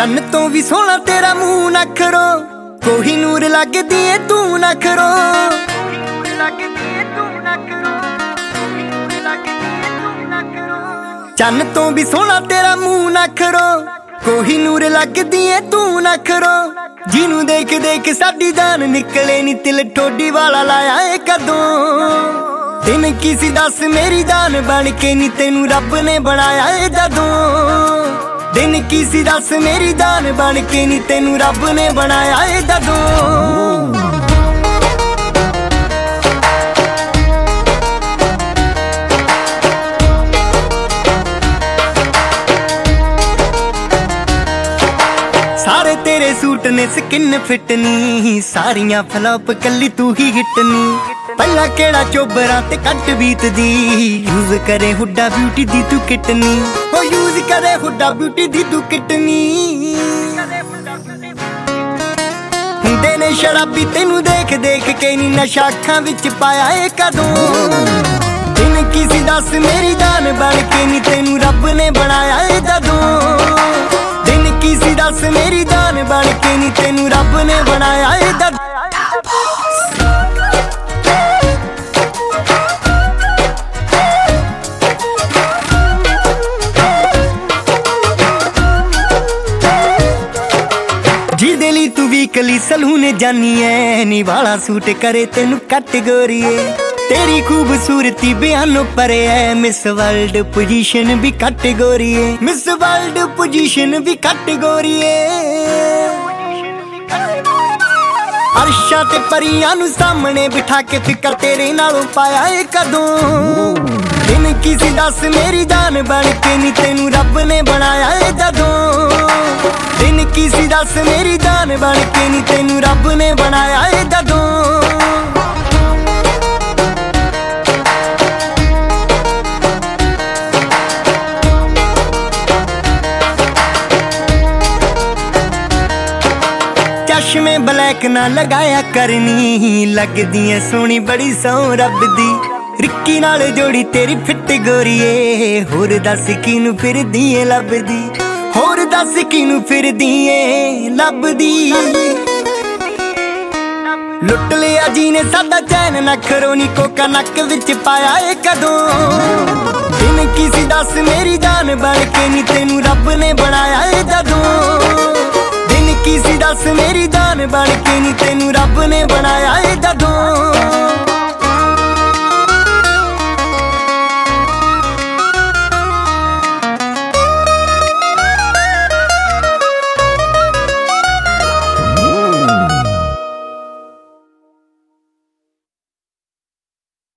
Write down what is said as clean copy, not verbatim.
चन्न तो भी सोहना तेरा मुंह नखरो, कोहिनूर लगदी है तू नखरो। चन्न तो भी सोहना तेरा मुंह नखरो, कोहिनूर लगदी है तू नखरो। जिनू देख देख साडी जान निकले नी तिल ठोडी वाला लाया है कदों। दिन किसी दस मेरी जान बन के नी तेनू रब ने बनाया है जदों। दिन किसी दस मेरी जान बन के नी तेनू रब ने बनाया है जदों। सारे तेरे सूट ने स्किन फिट नी, सारियां फ्लॉप कली तू ही हिट नी। पहला केड़ा चोबरा ते कट बीत दी, यूज करे हुड्डा ब्यूटी दी तू किटनी। ओ यूज करे हुड्डा ब्यूटी दी तू किटनी। हुंदे ने शराबी तेनू देख देख के नी नशा अखां विच पाया है कदों। दिन किसी दस मेरी जान बन के नी तेनू रब ने बनाया है जदों। दिन किसी दस मेरी जान बन के नी तेनू रब ने बनाया है जदों। जिदे ली तू वीकली सलून जानी है, नी वाला सूट करे तेनू कैटेगोरी। तेरी खूबसूरती बयानों परे है, मिस वर्ल्ड पोजीशन भी कैटेगोरी है। मिस वर्ल्ड पोजीशन भी कैटेगोरी है। अर्शा ते परियां नू सामने बिठा के फिकर तेरे नालों पाया है कदों। दिन किसी दस मेरी जान बन के नी तेनू रब ने बनाया है जदों। दिन किसी दस मेरी जान बन के नी तेनू रब ने बनाया है जदों। चश्मे ब्लैक ना लगाया करनी, लगदी है सोहनी बड़ी सौ रब दी। रिक्की नाल जोड़ी तेरी फिट गोरीए, होर दस किनू फिरदी है लभदी। होर दस किनू फिरदी है लभदी। लुट लिया जी ने साडा चैन नखरो नी, कोका नक विच पाया है कदों। दिन किसी दस मेरी जान बन के नी तेनू रब ने बनाया है जदों। दिन किसी दस मेरी जान बन के नी तेनू रब ने बनाया है जदों।